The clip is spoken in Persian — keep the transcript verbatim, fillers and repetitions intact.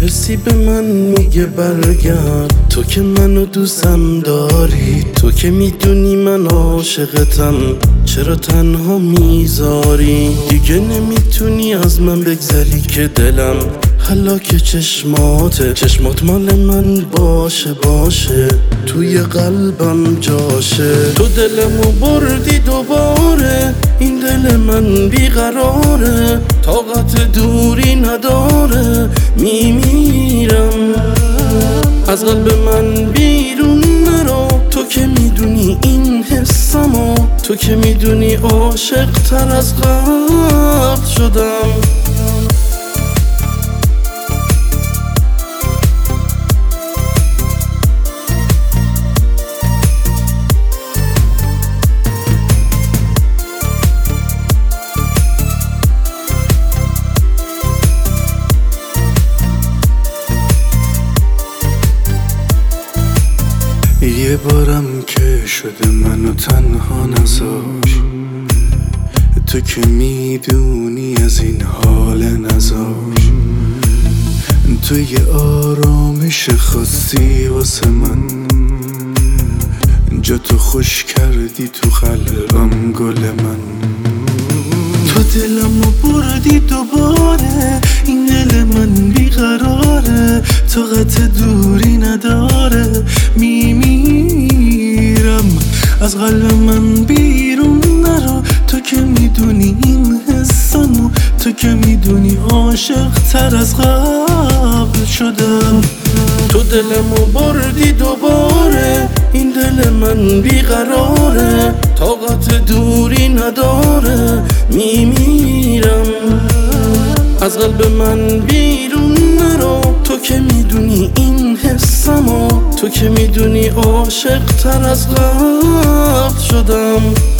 حسی به من میگه برگرد، تو که منو دوستم داری، تو که میدونی من عاشقتم، چرا تنها میذاری؟ دیگه نمیتونی از من بگذری که دلم حالا که چشماته، چشمات مال من باشه باشه، توی قلبم جاشه. تو دلمو بردی دوباره، این دل من بیقراره، طاقت دوری نداره، میمیرم. از قلب من بیرون نرو، تو که میدونی این حسمو، تو که میدونی عاشق تر از قبل شدم. یه بارم که شده منو تنها نذار، تو که میدونی از این حال نذار. تو یه آرامش خاصی واسه من، جا تو خوش کردی تو قلبم گل من. تو دلمو بردی دوباره، این دل من بیقراره، طاقت دوری نداره، میمیرم. از قلب من بیرون نرو، تو که میدونی این حسمو، تو که میدونی عاشق تر از قبل شدم. تو دلمو بردی دوباره، این دل من بیقراره، طاقت دوری نداره، میمیرم. از قلب من بیرون نرو، تو که میدونی این حسمو، تو که میدونی عاشق تر از قبل شدم.